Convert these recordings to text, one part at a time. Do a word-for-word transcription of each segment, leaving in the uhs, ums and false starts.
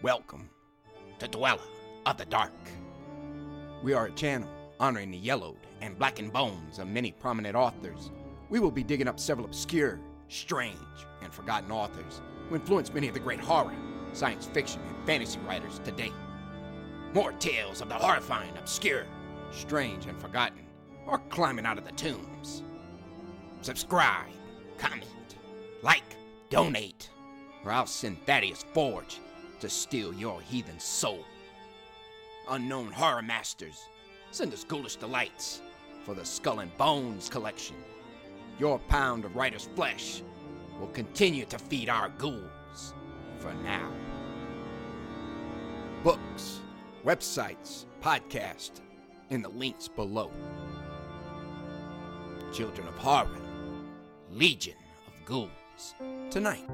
Welcome to Dweller of the Dark. We are a channel honoring the yellowed and blackened bones of many prominent authors. We will be digging up several obscure, strange, and forgotten authors who influenced many of the great horror, science fiction, and fantasy writers today. More tales of the horrifying, obscure, strange, and forgotten are climbing out of the tombs. Subscribe, comment, like, donate, or I'll send Thaddeus Forge to steal your heathen soul. Unknown horror masters, send us ghoulish delights for the Skull and Bones collection. Your pound of writer's flesh will continue to feed our ghouls for now. Books, websites, podcasts, in the links below. Children of Horror, Legion of Ghouls. Tonight,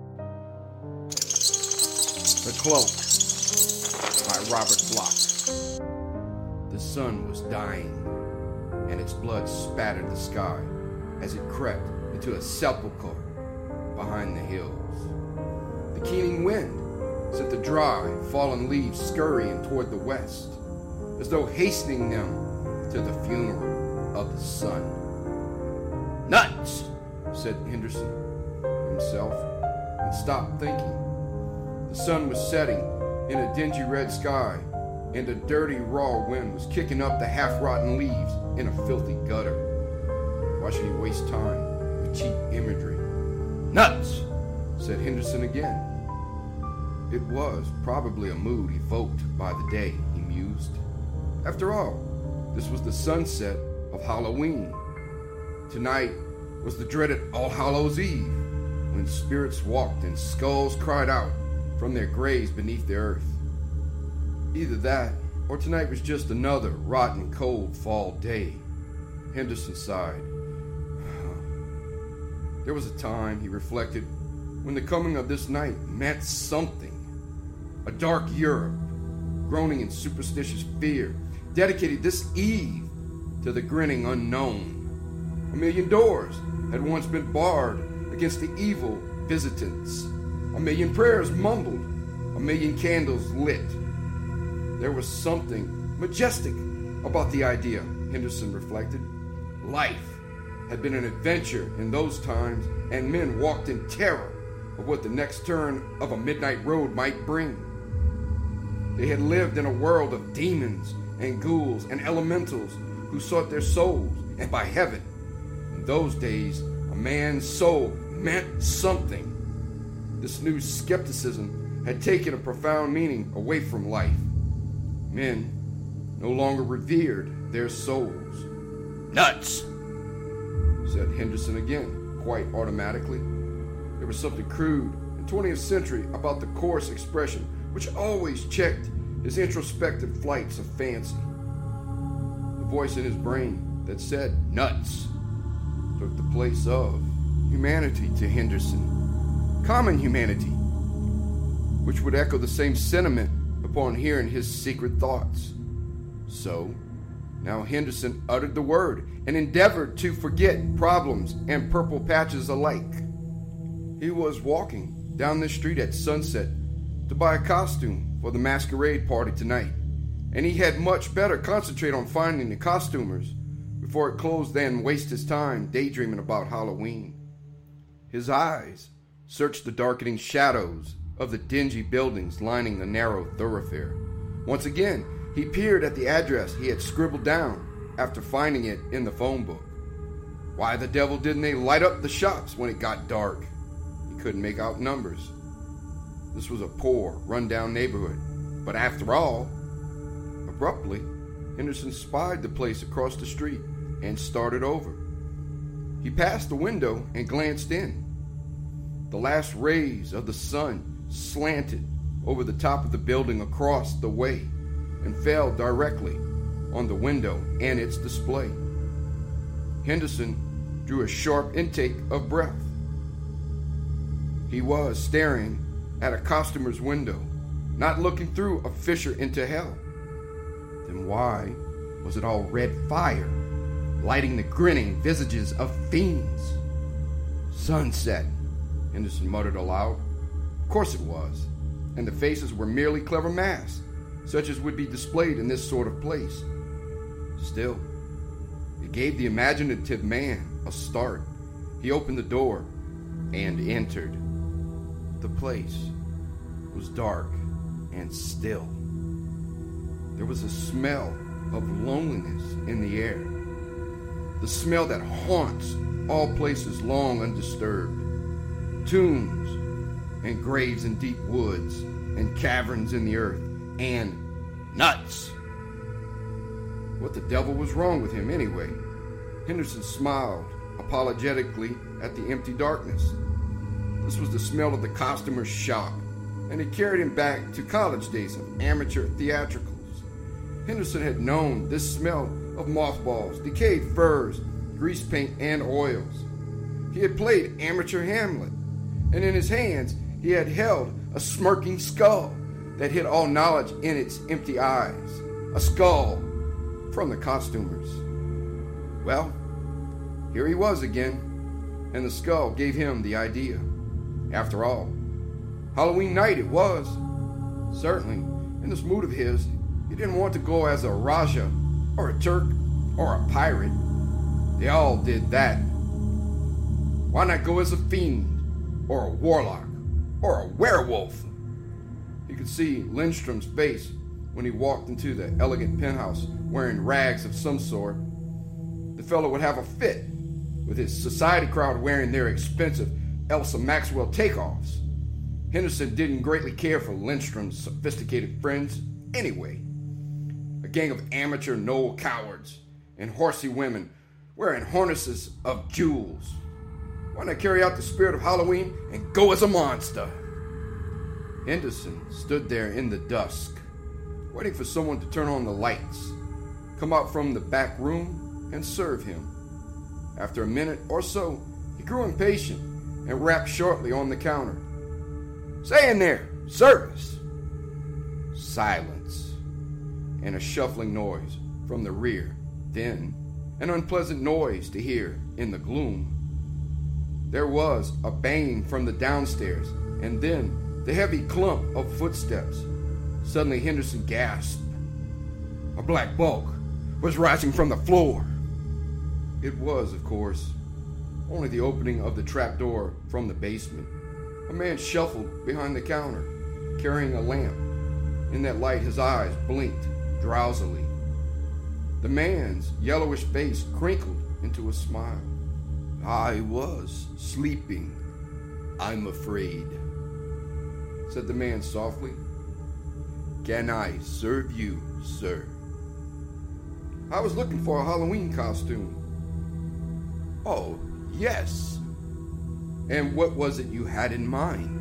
The Cloak by Robert Bloch. The sun was dying, and its blood spattered the sky as it crept into a sepulchre behind the hills. The keening wind sent the dry, fallen leaves scurrying toward the west, as though hastening them to the funeral of the sun. "Nuts," said Henderson himself, and stopped thinking. The sun was setting in a dingy red sky, and a dirty, raw wind was kicking up the half-rotten leaves in a filthy gutter. Why should he waste time with cheap imagery? "Nuts," said Henderson again. It was probably a mood evoked by the day, he mused. After all, this was the sunset of Halloween. Tonight was the dreaded All Hallows Eve, when spirits walked and skulls cried out from their graves beneath the earth. Either that, or tonight was just another rotten, cold fall day. Henderson sighed. There was a time, he reflected, when the coming of this night meant something. A dark Europe, groaning in superstitious fear, dedicated this eve to the grinning unknown. A million doors had once been barred against the evil visitants. A million prayers mumbled, a million candles lit. There was something majestic about the idea, Henderson reflected. Life had been an adventure in those times, and men walked in terror of what the next turn of a midnight road might bring. They had lived in a world of demons and ghouls and elementals who sought their souls, and by heaven, in those days, a man's soul meant something. This new skepticism had taken a profound meaning away from life. Men no longer revered their souls. "Nuts," said Henderson again, quite automatically. There was something crude and twentieth century about the coarse expression which always checked his introspective flights of fancy. The voice in his brain that said "nuts" took the place of humanity to Henderson. Common humanity, which would echo the same sentiment upon hearing his secret thoughts. So, now Henderson uttered the word and endeavored to forget problems and purple patches alike. He was walking down the street at sunset to buy a costume for the masquerade party tonight, and he had much better concentrate on finding the costumers before it closed than waste his time daydreaming about Halloween. His eyes searched the darkening shadows of the dingy buildings lining the narrow thoroughfare. Once again, he peered at the address he had scribbled down after finding it in the phone book. Why the devil didn't they light up the shops when it got dark? He couldn't make out numbers. This was a poor, run-down neighborhood, but after all, abruptly, Henderson spied the place across the street and started over. He passed the window and glanced in. The last rays of the sun slanted over the top of the building across the way and fell directly on the window and its display. Henderson drew a sharp intake of breath. He was staring at a costumer's window, not looking through a fissure into hell. Then why was it all red fire, lighting the grinning visages of fiends? Sunset, Henderson muttered aloud. Of course it was. and the faces were merely clever masks, such as would be displayed in this sort of place. Still, it gave the imaginative man a start. He opened the door and entered. The place was dark and still. There was a smell of loneliness in the air, the smell that haunts all places long undisturbed. Tombs and graves in deep woods and caverns in the earth, and nuts. What the devil was wrong with him anyway? Henderson smiled apologetically at the empty darkness. This was the smell of the costumer's shop, and it carried him back to college days of amateur theatricals. Henderson had known this smell of mothballs, decayed furs, grease paint, and oils. He had played amateur Hamlet, and in his hands he had held a smirking skull that hid all knowledge in its empty eyes. A skull from the costumers. Well, here he was again, and the skull gave him the idea. After all, Halloween night it was. Certainly, in this mood of his, he didn't want to go as a Raja, or a Turk, or a pirate. They all did that. Why not go as a fiend, or a warlock, or a werewolf? He could see Lindstrom's face when he walked into the elegant penthouse wearing rags of some sort. The fellow would have a fit, with his society crowd wearing their expensive Elsa Maxwell takeoffs. Henderson didn't greatly care for Lindstrom's sophisticated friends anyway. A gang of amateur knoll cowards and horsey women wearing harnesses of jewels. Why not carry out the spirit of Halloween and go as a monster? Henderson stood there in the dusk, waiting for someone to turn on the lights, come out from the back room, and serve him. After a minute or so, he grew impatient and rapped shortly on the counter. "Say in there, service!" Silence, and a shuffling noise from the rear, then an unpleasant noise to hear in the gloom. There was a banging from the downstairs, and then the heavy clump of footsteps. Suddenly Henderson gasped. A black bulk was rising from the floor. It was, of course, only the opening of the trapdoor from the basement. A man shuffled behind the counter, carrying a lamp. In that light his eyes blinked drowsily. The man's yellowish face crinkled into a smile. "I was sleeping, I'm afraid," said the man softly. "Can I serve you, sir?" "I was looking for a Halloween costume." "Oh, yes. And what was it you had in mind?"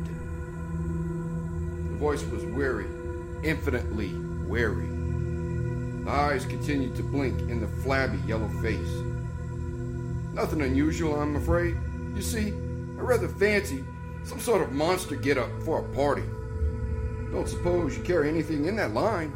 The voice was weary, infinitely weary. The eyes continued to blink in the flabby yellow face. "Nothing unusual, I'm afraid. You see, I rather fancy some sort of monster get-up for a party. Don't suppose you carry anything in that line?"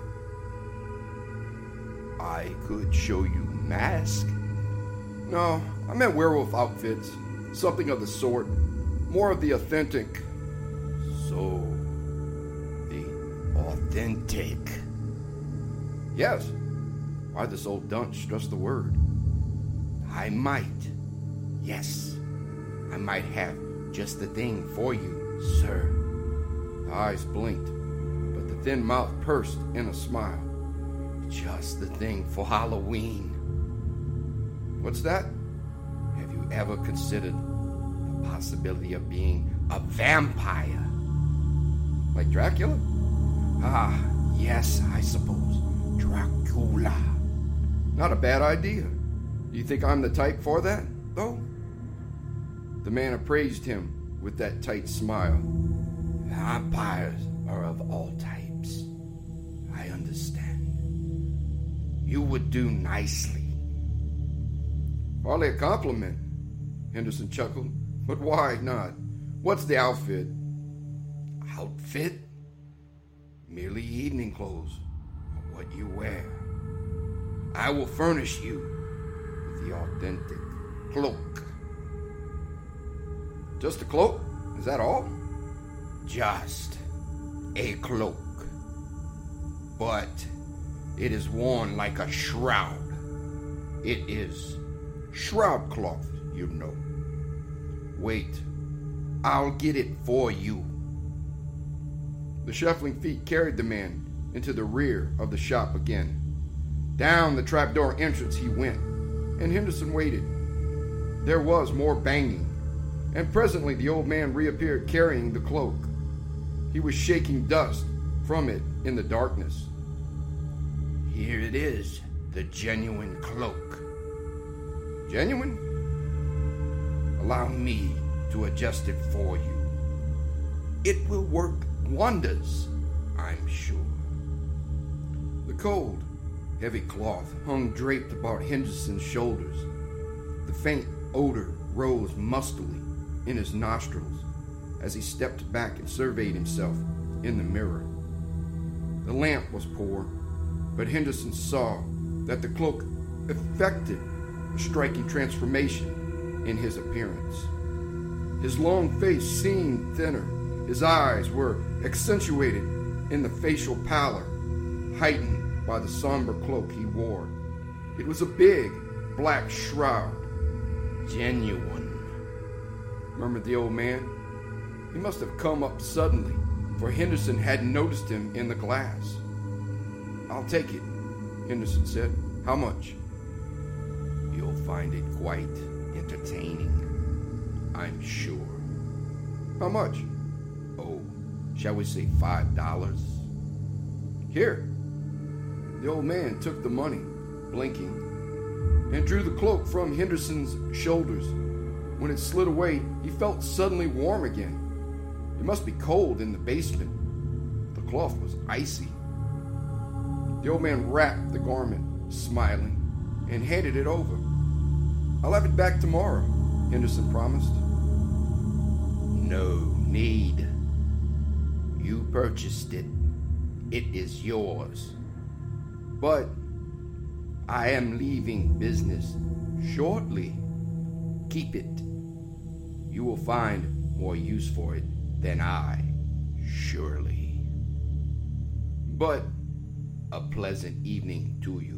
"I could show you mask." "No, I meant werewolf outfits. Something of the sort. More of the authentic." "So, the authentic?" "Yes." Why this old dunce stressed the word. "I might. Yes, I might have just the thing for you, sir." The eyes blinked, but the thin mouth pursed in a smile. "Just the thing for Halloween." "What's that?" "Have you ever considered the possibility of being a vampire?" "Like Dracula?" "Ah, yes, I suppose. Dracula." "Not a bad idea. Do you think I'm the type for that, though?" The man appraised him with that tight smile. "Vampires are of all types. I understand. You would do nicely." "Hardly a compliment," Henderson chuckled. "But why not? What's the outfit?" "Outfit? Merely evening clothes, or what you wear. I will furnish you with the authentic cloak." "Just a cloak? Is that all?" "Just. a cloak, but it is worn like a shroud. It is shroud cloth, you know. Wait, I'll get it for you. The shuffling feet carried the man into the rear of the shop again. Down the trapdoor entrance he went, and Henderson waited. There was more banging, and presently the old man reappeared carrying the cloak. He was shaking dust from it in the darkness. Here it is, the genuine cloak. Genuine? Allow me to adjust it for you. It will work wonders, I'm sure. The cold, heavy cloth hung draped about Henderson's shoulders. The faint odor rose mustily in his nostrils as he stepped back and surveyed himself in the mirror. The lamp was poor, but Henderson saw that the cloak effected a striking transformation in his appearance. His long face seemed thinner. His eyes were accentuated in the facial pallor, heightened by the somber cloak he wore. It was a big, black shroud. Genuine, murmured the old man. He must have come up suddenly, for Henderson hadn't noticed him in the glass. I'll take it, Henderson said. How much? You'll find it quite entertaining, I'm sure. How much? Oh, shall we say five dollars? Here. The old man took the money, blinking, and drew the cloak from Henderson's shoulders. When it slid away, he felt suddenly warm again. It must be cold in the basement. The cloth was icy. The old man wrapped the garment, smiling, and handed it over. I'll have it back tomorrow, Henderson promised. No need. You purchased it. It is yours. But I am leaving business shortly. Keep it. You will find more use for it than I, surely. But a pleasant evening to you.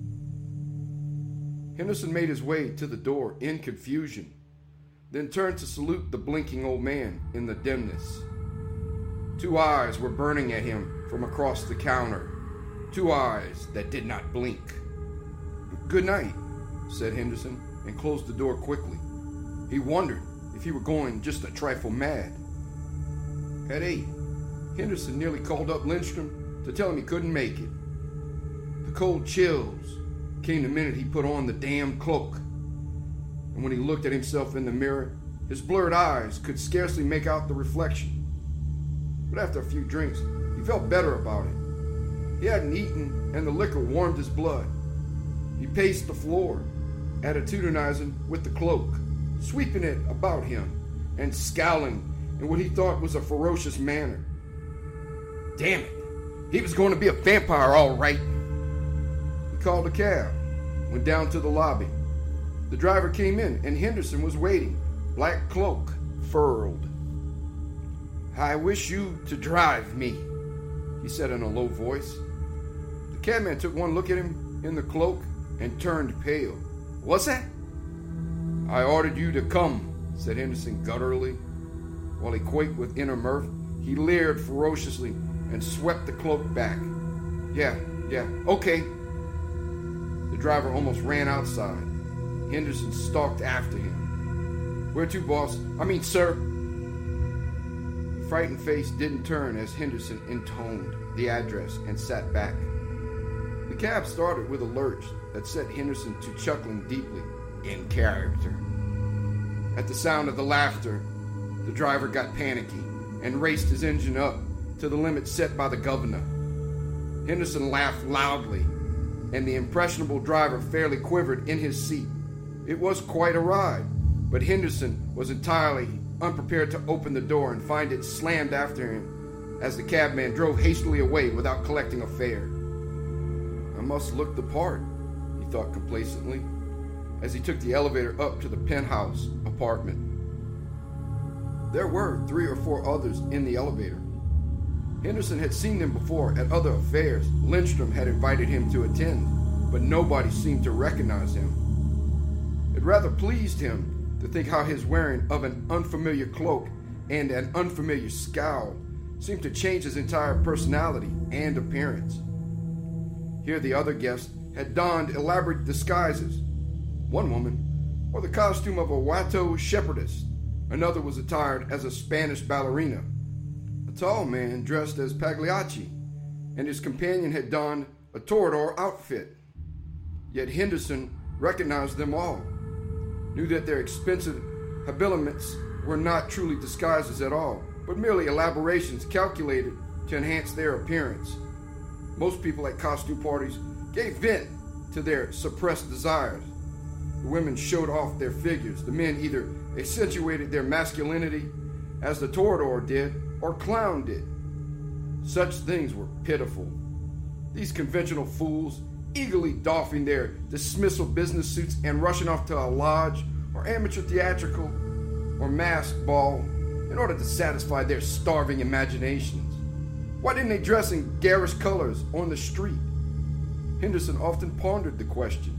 Henderson made his way to the door in confusion, then turned to salute the blinking old man in the dimness. Two eyes were burning at him from across the counter, two eyes that did not blink. Good night, said Henderson, and closed the door quickly. He wondered if he were going just a trifle mad. At eight, Henderson nearly called up Lindstrom to tell him he couldn't make it. The cold chills came the minute he put on the damn cloak, and when he looked at himself in the mirror, his blurred eyes could scarcely make out the reflection. But after a few drinks, he felt better about it. He hadn't eaten, and the liquor warmed his blood. He paced the floor, attitudinizing with the cloak, sweeping it about him, and scowling in what he thought was a ferocious manner. Damn it! He was going to be a vampire, all right. He called a cab, went down to the lobby. The driver came in, and Henderson was waiting, black cloak furled. I wish you to drive me, he said in a low voice. The cabman took one look at him in the cloak and turned pale. What's that? I ordered you to come, said Henderson gutturally. While he quaked with inner mirth, he leered ferociously and swept the cloak back. Yeah, yeah, okay. The driver almost ran outside. Henderson stalked after him. Where to, boss? I mean, sir. The frightened face didn't turn as Henderson intoned the address and sat back. The cab started with a lurch that set Henderson to chuckling deeply, in character. At the sound of the laughter, the driver got panicky and raced his engine up to the limit set by the governor. Henderson laughed loudly, and the impressionable driver fairly quivered in his seat. It was quite a ride, but Henderson was entirely unprepared to open the door and find it slammed after him as the cabman drove hastily away without collecting a fare. I must look the part, he thought complacently, as he took the elevator up to the penthouse apartment. There were three or four others in the elevator. Henderson had seen them before at other affairs. Lindstrom had invited him to attend, but nobody seemed to recognize him. It rather pleased him to think how his wearing of an unfamiliar cloak and an unfamiliar scowl seemed to change his entire personality and appearance. Here the other guests had donned elaborate disguises. One woman wore the costume of a Watteau shepherdess. Another was attired as a Spanish ballerina. A tall man dressed as Pagliacci, and his companion had donned a Toreador outfit. Yet Henderson recognized them all, knew that their expensive habiliments were not truly disguises at all, but merely elaborations calculated to enhance their appearance. Most people at costume parties gave vent to their suppressed desires. The women showed off their figures. The men either accentuated their masculinity, as the Toreador did, or clowned it. Such things were pitiful. These conventional fools, eagerly doffing their dismissal business suits and rushing off to a lodge or amateur theatrical or masked ball in order to satisfy their starving imaginations. Why didn't they dress in garish colors on the street? Henderson often pondered the question.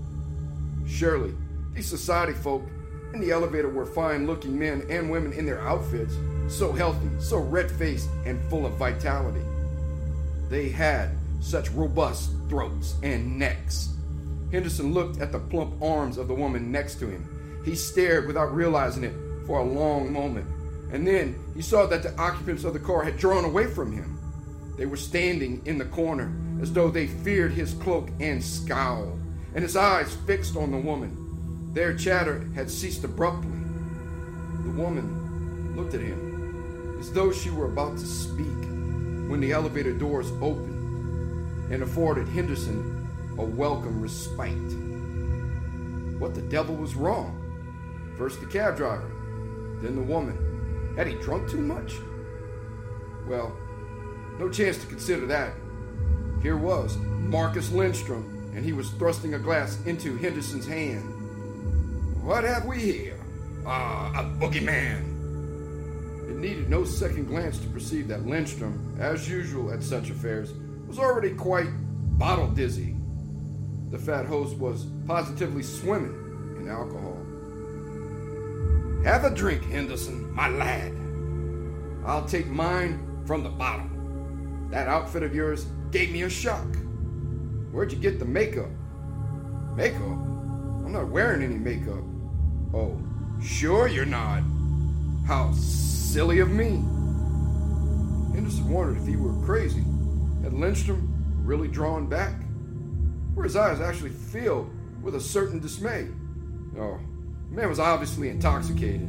Surely, these society folk in the elevator were fine-looking men and women in their outfits, so healthy, so red-faced, and full of vitality. They had such robust throats and necks. Henderson looked at the plump arms of the woman next to him. He stared without realizing it for a long moment, and then he saw that the occupants of the car had drawn away from him. They were standing in the corner as though they feared his cloak and scowled, and his eyes fixed on the woman. Their chatter had ceased abruptly. The woman looked at him as though she were about to speak when the elevator doors opened and afforded Henderson a welcome respite. What the devil was wrong? First the cab driver, then the woman. Had he drunk too much? Well, no chance to consider that. Here was Marcus Lindstrom, and he was thrusting a glass into Henderson's hand. What have we here? Ah, a boogeyman. It needed no second glance to perceive that Lindstrom, as usual at such affairs, was already quite bottle dizzy. The fat host was positively swimming in alcohol. Have a drink, Henderson, my lad. I'll take mine from the bottle. That outfit of yours gave me a shock. Where'd you get the makeup? Makeup? I'm not wearing any makeup. Oh, sure you're not. How silly of me. Henderson wondered if he were crazy. Had Lindstrom really drawn back? Were his eyes actually filled with a certain dismay? Oh, the man was obviously intoxicated.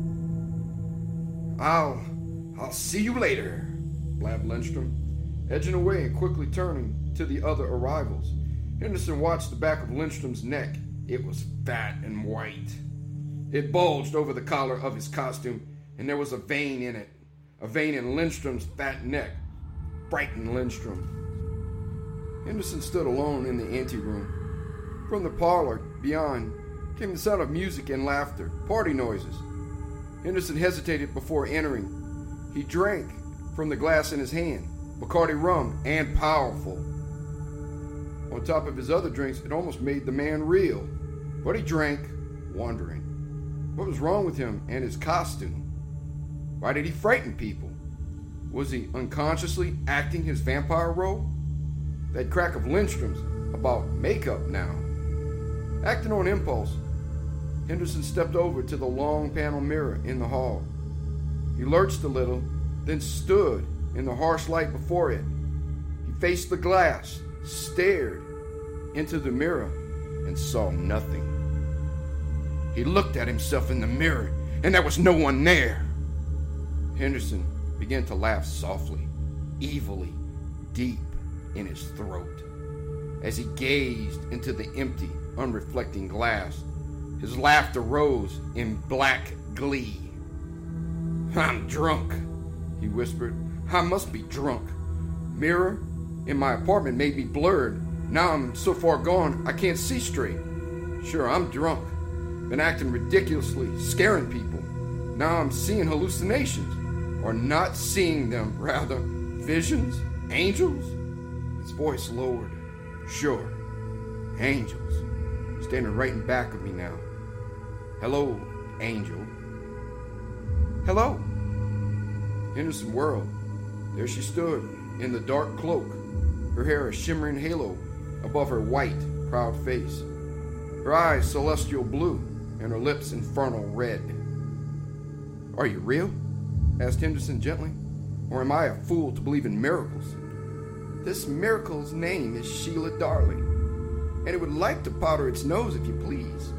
I'll, I'll see you later, blabbed Lindstrom, edging away and quickly turning to the other arrivals. Henderson watched the back of Lindstrom's neck. It was fat and white. It bulged over the collar of his costume, and there was a vein in it. A vein in Lindstrom's fat neck. Frightened Lindstrom. Henderson stood alone in the anteroom. From the parlor beyond came the sound of music and laughter, party noises. Henderson hesitated before entering. He drank from the glass in his hand, Bacardi rum and powerful. On top of his other drinks, it almost made the man reel. But he drank, wondering. What was wrong with him and his costume? Why did he frighten people? Was he unconsciously acting his vampire role? That crack of Lindstrom's about makeup now. Acting on impulse, Henderson stepped over to the long panel mirror in the hall. He lurched a little, then stood in the harsh light before it. He faced the glass, stared into the mirror, and saw nothing. He looked at himself in the mirror, and there was no one there. Henderson began to laugh softly, evilly, deep in his throat. As he gazed into the empty, unreflecting glass, his laughter rose in black glee. I'm drunk, he whispered. I must be drunk. Mirror in my apartment made me blurred. Now I'm so far gone I can't see straight. Sure, I'm drunk. Been acting ridiculously, scaring people. Now I'm seeing hallucinations. Or not seeing them, rather. Visions? Angels? His voice lowered. Sure. Angels. Standing right in back of me now. Hello, Angel. Hello. Henderson whirled. There she stood, in the dark cloak, her hair a shimmering halo above her white, proud face, her eyes celestial blue, and her lips infernal red. Are you real? Asked Henderson gently. Or am I a fool to believe in miracles? This miracle's name is Sheila Darling, and it would like to powder its nose if you please.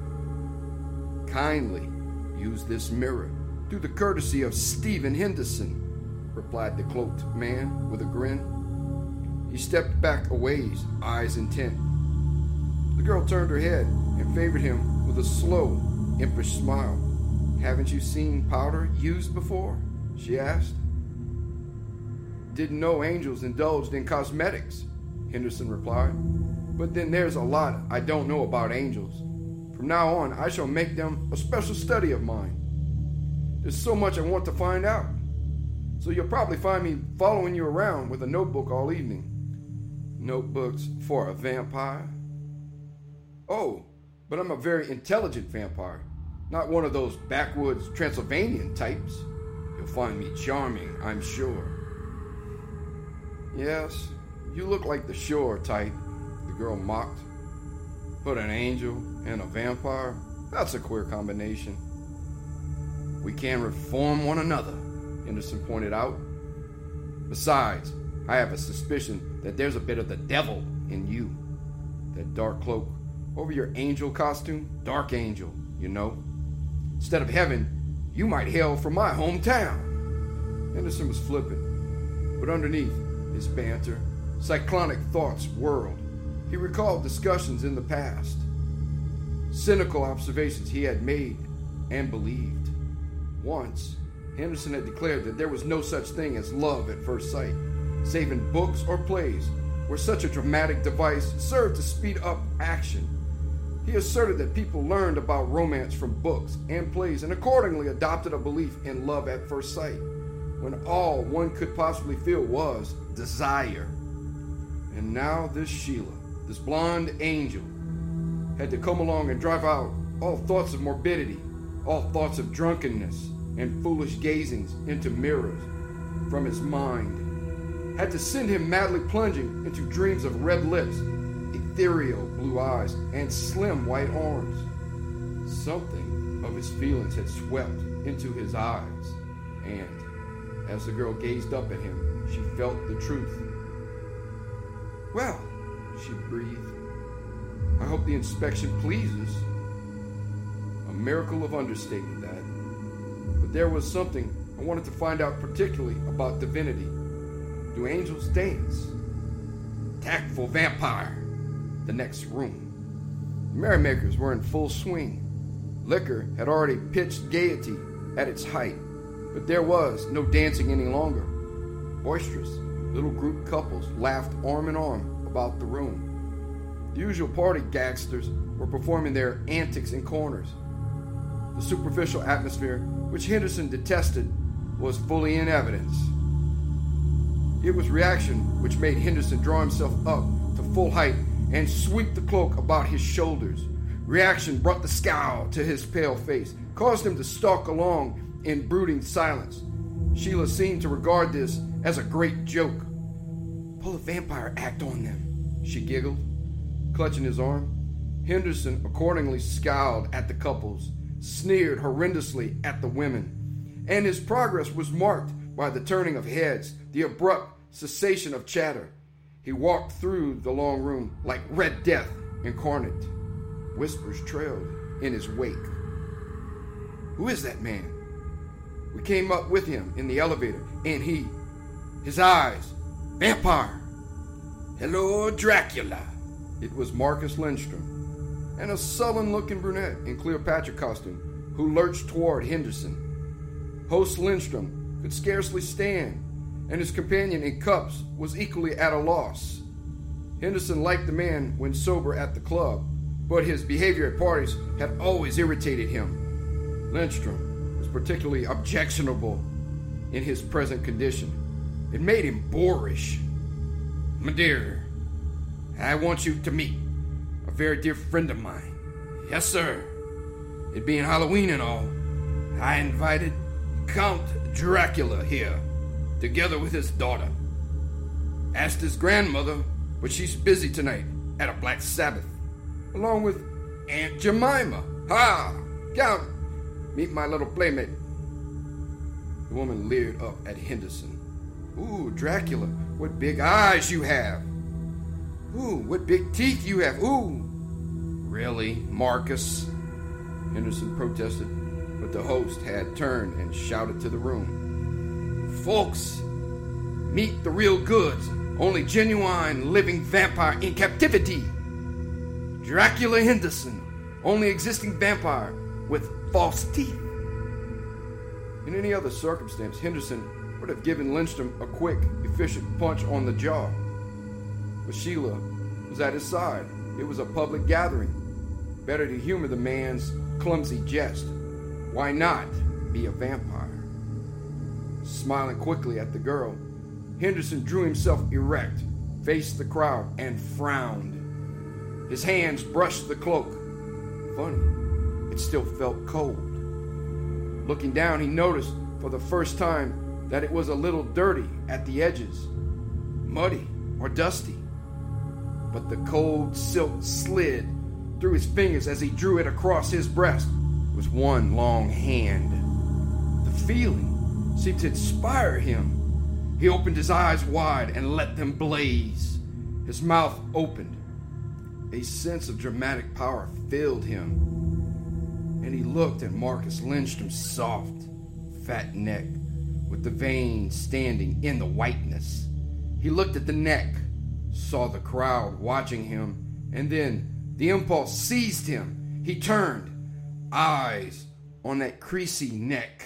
Kindly use this mirror through the courtesy of Stephen Henderson, replied the cloaked man with a grin. He stepped back a ways, eyes intent. The girl turned her head and favored him with a slow, impish smile. Haven't you seen powder used before? She asked. Didn't know angels indulged in cosmetics, Henderson replied. But then there's a lot I don't know about angels. From now on, I shall make them a special study of mine. There's so much I want to find out. So you'll probably find me following you around with a notebook all evening. Notebooks for a vampire? Oh, but I'm a very intelligent vampire. Not one of those backwoods Transylvanian types. You'll find me charming, I'm sure. Yes, you look like the sure type, the girl mocked. But an angel and a vampire? That's a queer combination. We can reform one another, Henderson pointed out. Besides, I have a suspicion that there's a bit of the devil in you. That dark cloak over your angel costume, dark angel, you know. Instead of heaven, you might hail from my hometown. Henderson was flippant, but underneath his banter, cyclonic thoughts whirled. He recalled discussions in the past, cynical observations he had made and believed. Once, Henderson had declared that there was no such thing as love at first sight, save in books or plays where such a dramatic device served to speed up action. He asserted that people learned about romance from books and plays and accordingly adopted a belief in love at first sight, when all one could possibly feel was desire. And now this Sheila, this blonde angel, had to come along and drive out all thoughts of morbidity, all thoughts of drunkenness and foolish gazings into mirrors from his mind, had to send him madly plunging into dreams of red lips, ethereal blue eyes, and slim white arms. Something of his feelings had swept into his eyes, and as the girl gazed up at him, she felt the truth. Well, she breathed, I hope the inspection pleases. A miracle of understatement, that. But there was something I wanted to find out particularly about divinity. Do angels dance? Tactful vampire. The next room. The merrymakers were in full swing. Liquor had already pitched gaiety at its height, but there was no dancing any longer. Boisterous little group couples laughed arm in arm about the room. The usual party gangsters were performing their antics in corners. The superficial atmosphere, which Henderson detested, was fully in evidence. It was reaction which made Henderson draw himself up to full height and sweep the cloak about his shoulders. Reaction brought the scowl to his pale face, caused him to stalk along in brooding silence. Sheila seemed to regard this as a great joke. Pull a vampire act on them, she giggled, clutching his arm. Henderson accordingly scowled at the couples, sneered horrendously at the women, and his progress was marked by the turning of heads, the abrupt cessation of chatter. He walked through the long room like Red Death incarnate. Whispers trailed in his wake. Who is that man? We came up with him in the elevator, and he, his eyes, vampire. Hello, Dracula. It was Marcus Lindstrom, and a sullen-looking brunette in Cleopatra costume who lurched toward Henderson. Host Lindstrom could scarcely stand, and his companion in cups was equally at a loss. Henderson liked the man when sober at the club, but his behavior at parties had always irritated him. Lindstrom was particularly objectionable in his present condition, It made him boorish. My dear, I want you to meet a very dear friend of mine. Yes, sir. It being Halloween and all, I invited Count Dracula here, together with his daughter. Asked his grandmother, but she's busy tonight at a Black Sabbath, along with Aunt Jemima. Ha! Count, meet my little playmate. The woman leered up at Henderson. Ooh, Dracula, what big eyes you have. Ooh, what big teeth you have. Ooh. Really, Marcus? Henderson protested, but the host had turned and shouted to the room. Folks, meet the real goods, only genuine living vampire in captivity. Dracula Henderson, only existing vampire with false teeth. In any other circumstance, Henderson would have given Lindstrom a quick, efficient punch on the jaw. But Sheila was at his side. It was a public gathering. Better to humor the man's clumsy jest. Why not be a vampire? Smiling quickly at the girl, Henderson drew himself erect, faced the crowd, and frowned. His hands brushed the cloak. Funny, it still felt cold. Looking down, he noticed for the first time that it was a little dirty at the edges, muddy or dusty. But the cold silk slid through his fingers as he drew it across his breast with one long hand. The feeling seemed to inspire him. He opened his eyes wide and let them blaze. His mouth opened. A sense of dramatic power filled him, and he looked at Marcus Lindstrom's soft, fat neck with the veins standing in the whiteness. He looked at the neck, saw the crowd watching him, and then the impulse seized him. He turned, eyes on that creasy neck,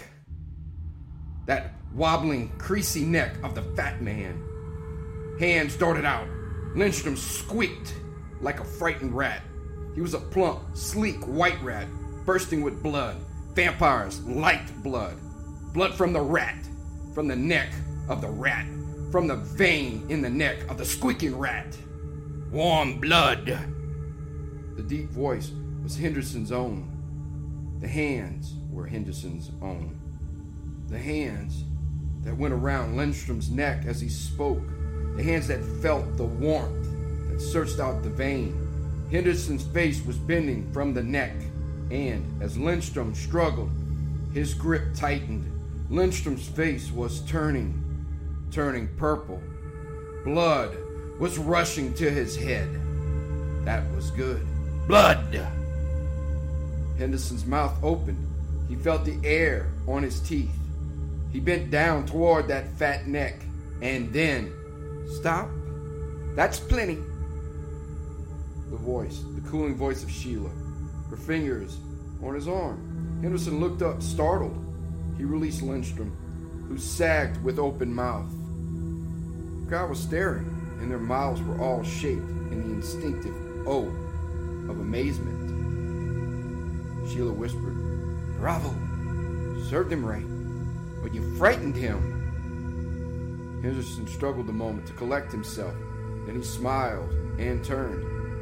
that wobbling, creasy neck of the fat man. Hands darted out. Lindstrom squeaked like a frightened rat. He was a plump, sleek white rat, bursting with blood. Vampires liked blood. Blood from the rat, from the neck of the rat, from the vein in the neck of the squeaking rat. Warm blood. The deep voice was Henderson's own. The hands were Henderson's own. The hands that went around Lindstrom's neck as he spoke. The hands that felt the warmth that searched out the vein. Henderson's face was bending from the neck, and as Lindstrom struggled, his grip tightened. Lindstrom's face was turning, turning purple. Blood was rushing to his head. That was good. Blood! Henderson's mouth opened. He felt the air on his teeth. He bent down toward that fat neck, and then, stop. That's plenty. The voice, the cooling voice of Sheila, her fingers on his arm. Henderson looked up, startled. He released Lindstrom, who sagged with open mouth. The crowd was staring, and their mouths were all shaped in the instinctive O of amazement. Sheila whispered, Bravo! Served him right, but you frightened him. Henderson struggled a moment to collect himself. Then he smiled and turned.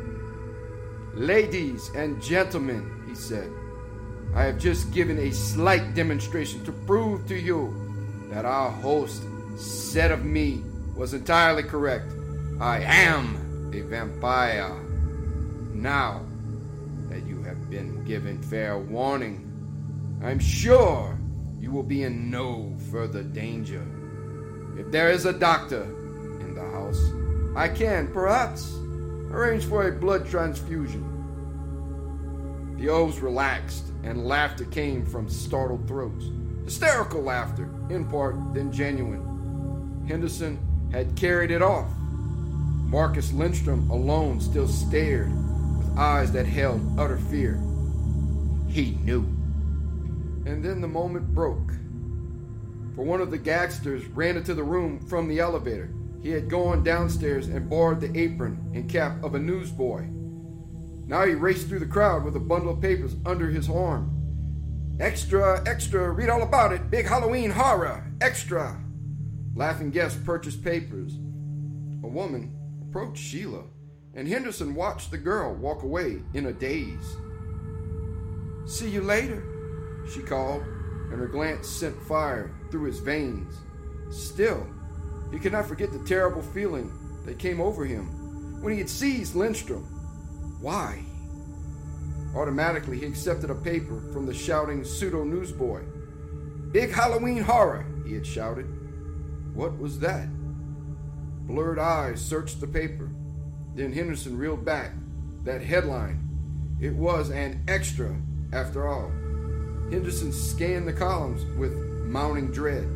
Ladies and gentlemen, he said, I have just given a slight demonstration to prove to you that our host said of me was entirely correct. I am a vampire. Now that you have been given fair warning, I'm sure you will be in no further danger. If there is a doctor in the house, I can, perhaps, arrange for a blood transfusion. The oaths relaxed, and laughter came from startled throats. Hysterical laughter, in part, then genuine. Henderson had carried it off. Marcus Lindstrom alone still stared with eyes that held utter fear. He knew. And then the moment broke. For one of the gangsters ran into the room from the elevator. He had gone downstairs and borrowed the apron and cap of a newsboy. Now he raced through the crowd with a bundle of papers under his arm. Extra, extra, read all about it. Big Halloween horror, extra. Laughing guests purchased papers. A woman approached Sheila, and Henderson watched the girl walk away in a daze. "See you later," she called, and her glance sent fire through his veins. Still, he could not forget the terrible feeling that came over him when he had seized Lindstrom. Why? Automatically, he accepted a paper from the shouting pseudo-newsboy. "Big Halloween horror," he had shouted. What was that? Blurred eyes searched the paper. Then Henderson reeled back. That headline. It was an extra, after all. Henderson scanned the columns with mounting dread.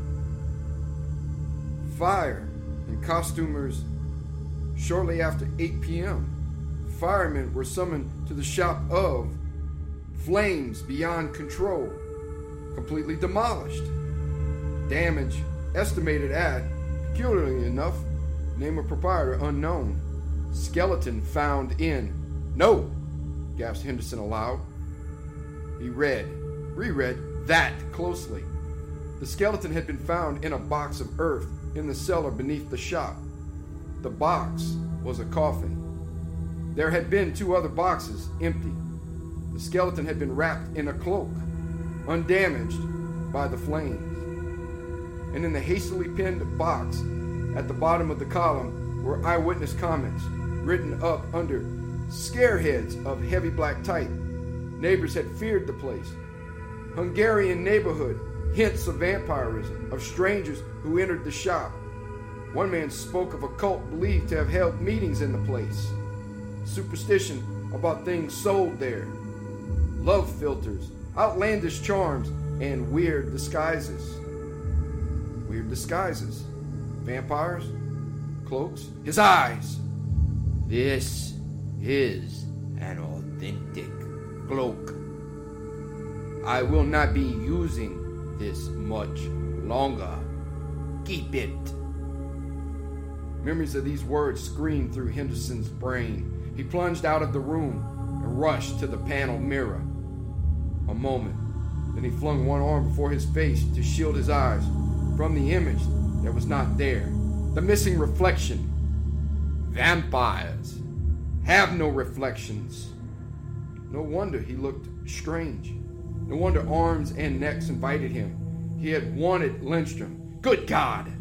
Fire and costumers. Shortly after eight p.m., firemen were summoned to the shop of Flames Beyond Control, completely demolished. Damage estimated at, peculiarly enough, name of proprietor unknown. Skeleton found in. "No!" gasped Henderson aloud. He read, reread that closely. The skeleton had been found in a box of earth in the cellar beneath the shop. The box was a coffin. There had been two other boxes, empty. The skeleton had been wrapped in a cloak, undamaged by the flames. And in the hastily pinned box at the bottom of the column were eyewitness comments written up under scareheads of heavy black type. Neighbors had feared the place. Hungarian neighborhood, hints of vampirism, of strangers who entered the shop. One man spoke of a cult believed to have held meetings in the place. Superstition about things sold there. Love filters, outlandish charms, and weird disguises. Weird disguises. Vampires? Cloaks? His eyes! This is an authentic cloak. I will not be using this much longer. Keep it. Memories of these words screamed through Henderson's brain. He plunged out of the room and rushed to the panel mirror. A moment. Then he flung one arm before his face to shield his eyes from the image that was not there. The missing reflection. Vampires have no reflections. No wonder he looked strange. No wonder arms and necks invited him. He had wanted Lindstrom. Good God!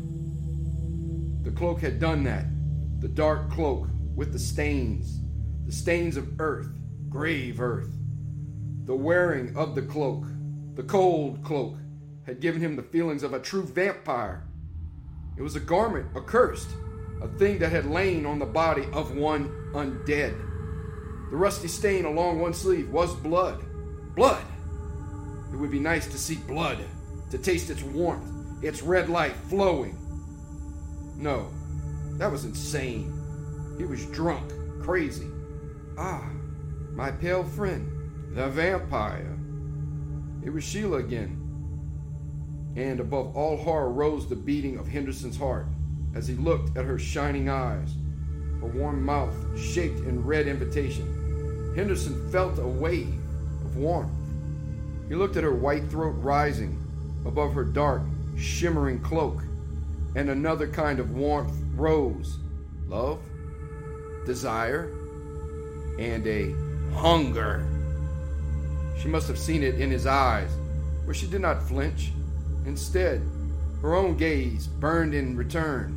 The cloak had done that. The dark cloak with the stains. The stains of earth. Grave earth. The wearing of the cloak. The cold cloak had given him the feelings of a true vampire. It was a garment, accursed, a thing that had lain on the body of one undead. The rusty stain along one sleeve was blood. Blood! It would be nice to see blood, to taste its warmth, its red light flowing. No, that was insane. He was drunk, crazy. Ah, my pale friend, the vampire. It was Sheila again. And above all horror rose the beating of Henderson's heart as he looked at her shining eyes, her warm mouth shaped in red invitation. Henderson felt a wave of warmth. He looked at her white throat rising above her dark, shimmering cloak, and another kind of warmth rose. Love, desire, and a hunger. She must have seen it in his eyes, where she did not flinch. Instead, her own gaze burned in return.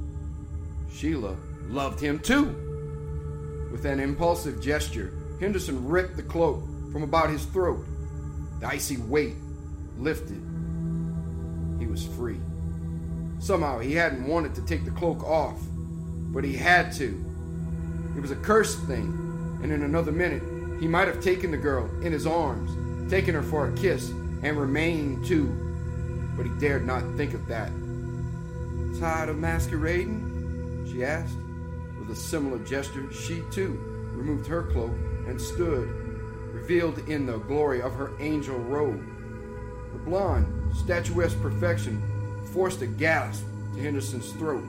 Sheila loved him too. With an impulsive gesture, Henderson ripped the cloak from about his throat. The icy weight lifted. He was free. Somehow he hadn't wanted to take the cloak off, but he had to. It was a cursed thing, and in another minute, he might have taken the girl in his arms, taken her for a kiss, and remained too. But he dared not think of that. Tired of masquerading? She asked. With a similar gesture, she too removed her cloak and stood, revealed in the glory of her angel robe. Her blonde, statuesque perfection forced a gasp to Henderson's throat.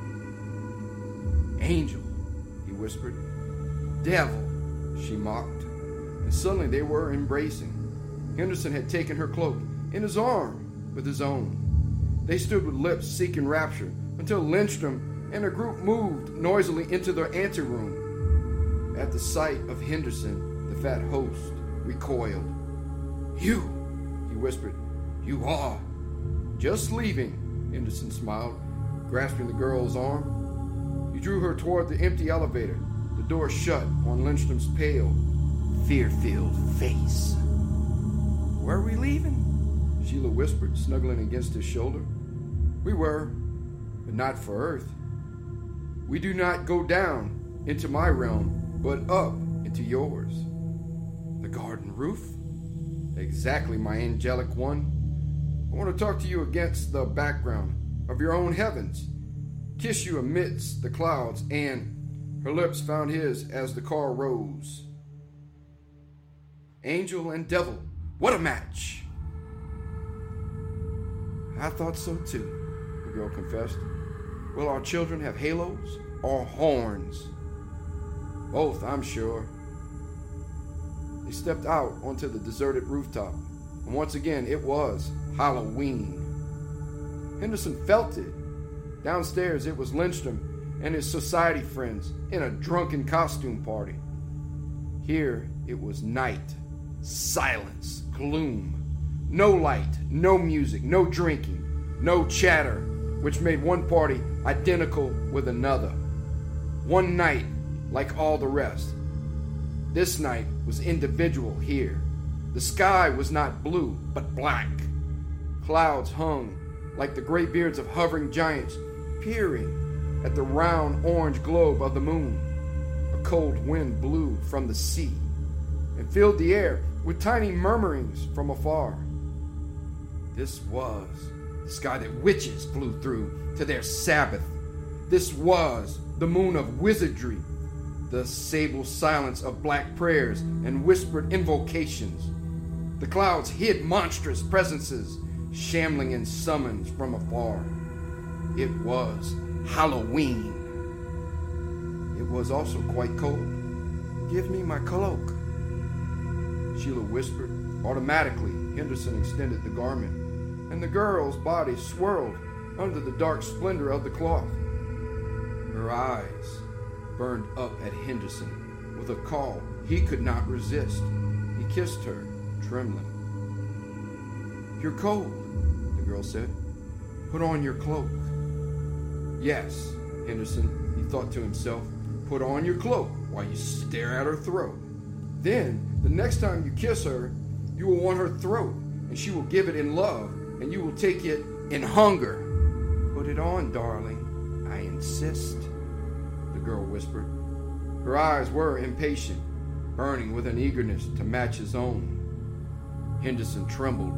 Angel, he whispered. Devil, she mocked. And suddenly they were embracing. Henderson had taken her cloak in his arm with his own. They stood with lips seeking rapture, until Lindstrom and her group moved noisily into their anteroom. At the sight of Henderson, the fat host recoiled. "You," he whispered, "you are." "Just leaving," Henderson smiled, grasping the girl's arm. He drew her toward the empty elevator, the door shut on Lindstrom's pale, fear-filled face. "Where are we leaving?" Sheila whispered, snuggling against his shoulder. "We were, but not for Earth. We do not go down into my realm, but up into yours." "The garden roof?" "Exactly, my angelic one. I want to talk to you against the background of your own heavens, kiss you amidst the clouds," and her lips found his as the car rose. Angel and devil, what a match! "I thought so too," the girl confessed. "Will our children have halos or horns?" "Both, I'm sure." They stepped out onto the deserted rooftop, and once again it was Halloween. Henderson felt it. Downstairs it was Lindstrom and his society friends in a drunken costume party. Here it was night, silence, gloom. No light, no music, no drinking, no chatter, which made one party identical with another. One night like all the rest. This night was individual here. The sky was not blue, but black. Clouds hung like the gray beards of hovering giants, peering at the round orange globe of the moon. A cold wind blew from the sea and filled the air with tiny murmurings from afar. This was the sky that witches flew through to their Sabbath. This was the moon of wizardry, the sable silence of black prayers and whispered invocations. The clouds hid monstrous presences, shambling in summons from afar. It was Halloween. It was also quite cold. "Give me my cloak," Sheila whispered. Automatically, Henderson extended the garment, and the girl's body swirled under the dark splendor of the cloth. Her eyes burned up at Henderson with a call he could not resist. He kissed her, trembling. "You're cold," the girl said. "Put on your cloak." "Yes," Henderson, he thought to himself, "put on your cloak while you stare at her throat. Then, the next time you kiss her, you will want her throat, and she will give it in love, and you will take it in hunger." "Put it on, darling. I insist," the girl whispered. Her eyes were impatient, burning with an eagerness to match his own. Henderson trembled.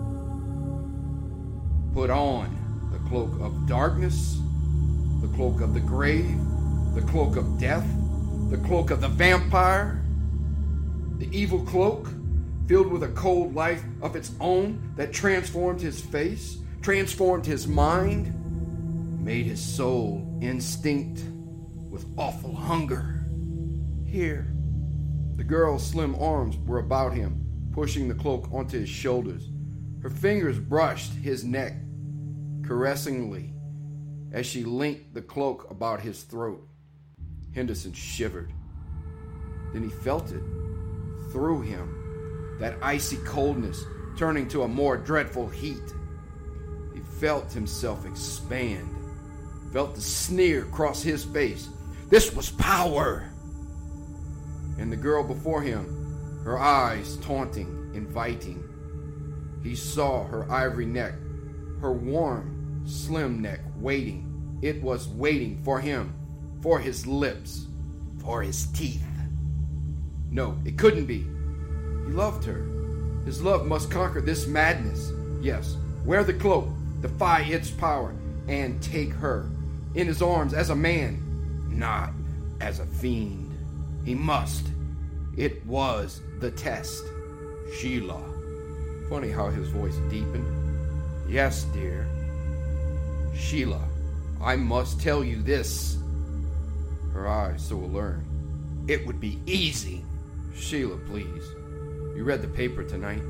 "Put on the cloak of darkness, the cloak of the grave, the cloak of death, the cloak of the vampire, the evil cloak filled with a cold life of its own that transformed his face, transformed his mind, made his soul instinct with awful hunger. Here." The girl's slim arms were about him, pushing the cloak onto his shoulders. Her fingers brushed his neck caressingly as she linked the cloak about his throat. Henderson shivered. Then he felt it through him, that icy coldness turning to a more dreadful heat. He felt himself expand, felt the sneer cross his face. This was power! And the girl before him, her eyes taunting, inviting. He saw her ivory neck, her warm, slim neck waiting. It was waiting for him, for his lips, for his teeth. No, it couldn't be. He loved her. His love must conquer this madness. Yes, wear the cloak, defy its power, and take her in his arms as a man, not as a fiend. He must. It was the test. Sheila. Funny how his voice deepened. Yes, dear. Sheila, I must tell you this. Her eyes so alluring. It would be easy. Sheila, please. You read the paper tonight?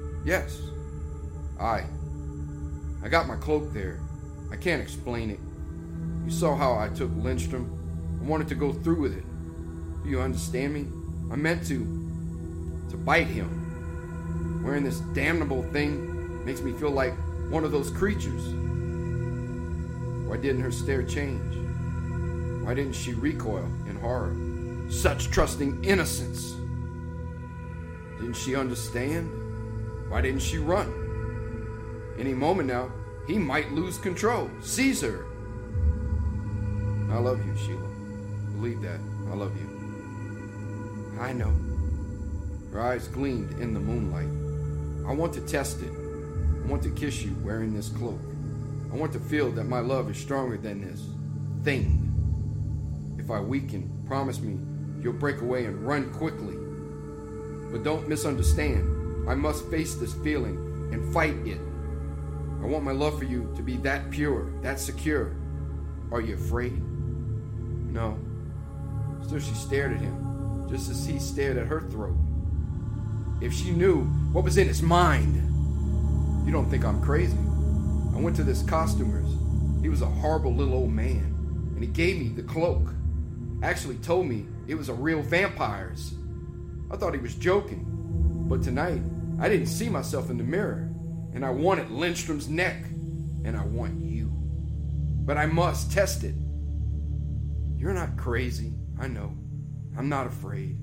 Yes. I. I got my cloak there. I can't explain it. You saw how I took Lindstrom. I wanted to go through with it. Do you understand me? I meant to, to bite him. Wearing this damnable thing makes me feel like one of those creatures. Why didn't her stare change? Why didn't she recoil in horror? Such trusting innocence. Didn't she understand? Why didn't she run? Any moment now, he might lose control. Seize her. I love you, Sheila. Believe that. I love you. I know. Her eyes gleamed in the moonlight. I want to test it. I want to kiss you wearing this cloak. I want to feel that my love is stronger than this thing. If I weaken, promise me you'll break away and run quickly. But don't misunderstand. I must face this feeling and fight it. I want my love for you to be that pure, that secure. Are you afraid? No. Still she stared at him, just as he stared at her throat. If she knew what was in his mind. You don't think I'm crazy. I went to this costumer's. He was a horrible little old man, and he gave me the cloak. Actually told me it was a real vampire's. I thought he was joking, but tonight I didn't see myself in the mirror, and I wanted Lindstrom's neck, and I want you. But I must test it. You're not crazy, I know. I'm not afraid.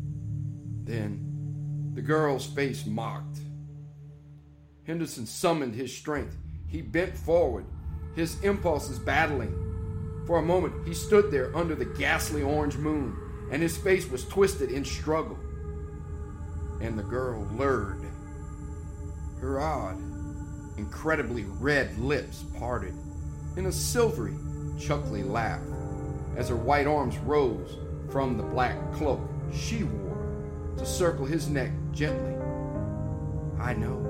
Then the girl's face mocked. Henderson summoned his strength. He bent forward, his impulses battling. For a moment, he stood there under the ghastly orange moon, and his face was twisted in struggle. And the girl lured. Her odd, incredibly red lips parted in a silvery, chuckly laugh as her white arms rose from the black cloak she wore to circle his neck gently. I know.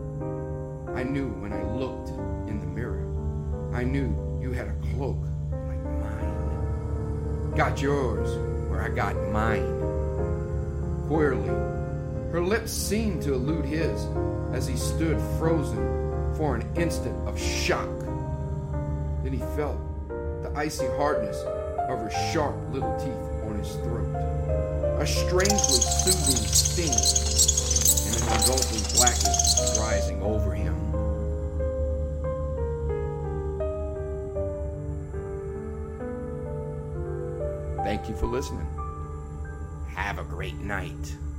I knew when I looked in the mirror. I knew you had a cloak like mine. Got yours where I got mine. Queerly, her lips seemed to elude his as he stood frozen for an instant of shock. Then he felt the icy hardness of her sharp little teeth on his throat. A strangely soothing sting and an engulfing blackness rising over him. Thank you for listening. Have a great night.